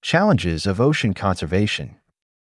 Challenges of ocean conservation.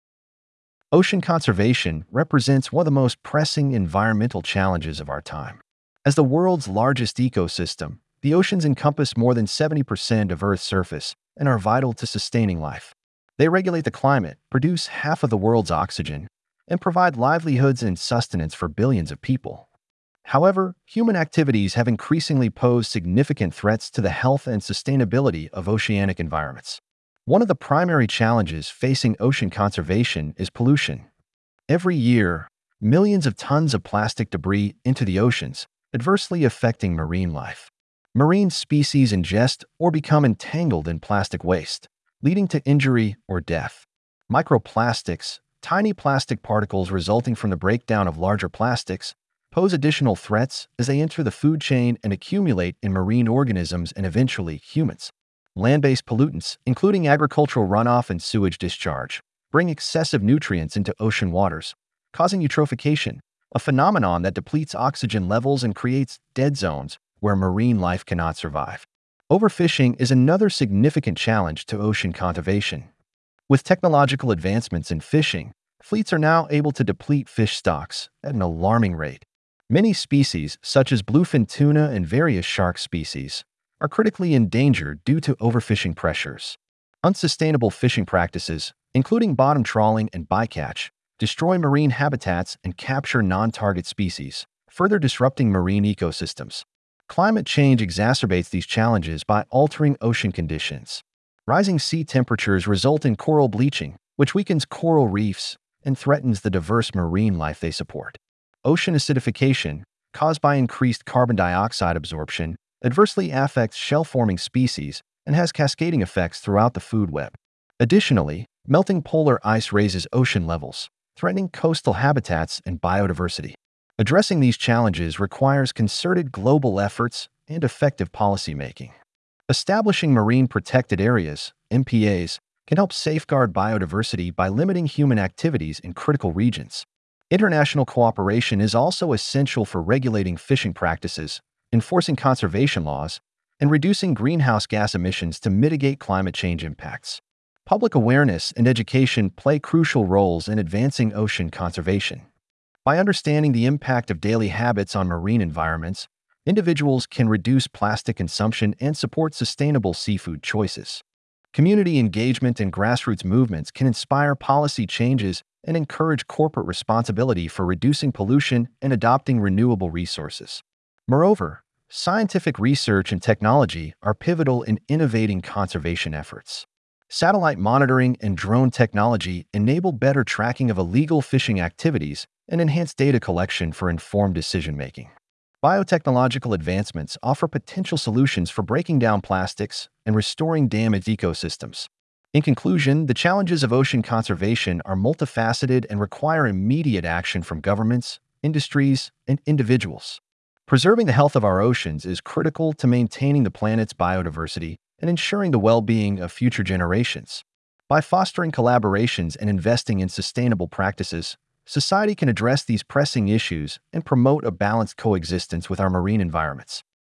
Ocean conservation represents one of the most pressing environmental challenges of our time. As the world's largest ecosystem, the oceans encompass more than 70% of Earth's surface and are vital to sustaining life. They regulate the climate, produce half of the world's oxygen, and provide livelihoods and sustenance for billions of people. However, human activities have increasingly posed significant threats to the health and sustainability of oceanic environments. One of the primary challenges facing ocean conservation is pollution. Every year, millions of tons of plastic debris into the oceans, adversely affecting marine life. Marine species ingest or become entangled in plastic waste, leading to injury or death. Microplastics, tiny plastic particles resulting from the breakdown of larger plastics, pose additional threats as they enter the food chain and accumulate in marine organisms and eventually humans. Land-based pollutants, including agricultural runoff and sewage discharge, bring excessive nutrients into ocean waters, causing eutrophication, a phenomenon that depletes oxygen levels and creates dead zones where marine life cannot survive. Overfishing is another significant challenge to ocean conservation. With technological advancements in fishing, fleets are now able to deplete fish stocks at an alarming rate. Many species, such as bluefin tuna and various shark species, are critically endangered due to overfishing pressures. Unsustainable fishing practices, including bottom trawling and bycatch, destroy marine habitats and capture non-target species, further disrupting marine ecosystems. Climate change exacerbates these challenges by altering ocean conditions. Rising sea temperatures result in coral bleaching, which weakens coral reefs and threatens the diverse marine life they support. Ocean acidification, caused by increased carbon dioxide absorption, adversely affects shell-forming species and has cascading effects throughout the food web. Additionally, melting polar ice raises ocean levels, threatening coastal habitats and biodiversity. Addressing these challenges requires concerted global efforts and effective policymaking. Establishing marine protected areas, MPAs, can help safeguard biodiversity by limiting human activities in critical regions. International cooperation is also essential for regulating fishing practices, enforcing conservation laws, and reducing greenhouse gas emissions to mitigate climate change impacts. Public awareness and education play crucial roles in advancing ocean conservation. By understanding the impact of daily habits on marine environments, individuals can reduce plastic consumption and support sustainable seafood choices. Community engagement and grassroots movements can inspire policy changes and encourage corporate responsibility for reducing pollution and adopting renewable resources. Moreover, scientific research and technology are pivotal in innovating conservation efforts. Satellite monitoring and drone technology enable better tracking of illegal fishing activities and enhance data collection for informed decision-making. Biotechnological advancements offer potential solutions for breaking down plastics and restoring damaged ecosystems. In conclusion, the challenges of ocean conservation are multifaceted and require immediate action from governments, industries, and individuals. Preserving the health of our oceans is critical to maintaining the planet's biodiversity and ensuring the well-being of future generations. By fostering collaborations and investing in sustainable practices, society can address these pressing issues and promote a balanced coexistence with our marine environments.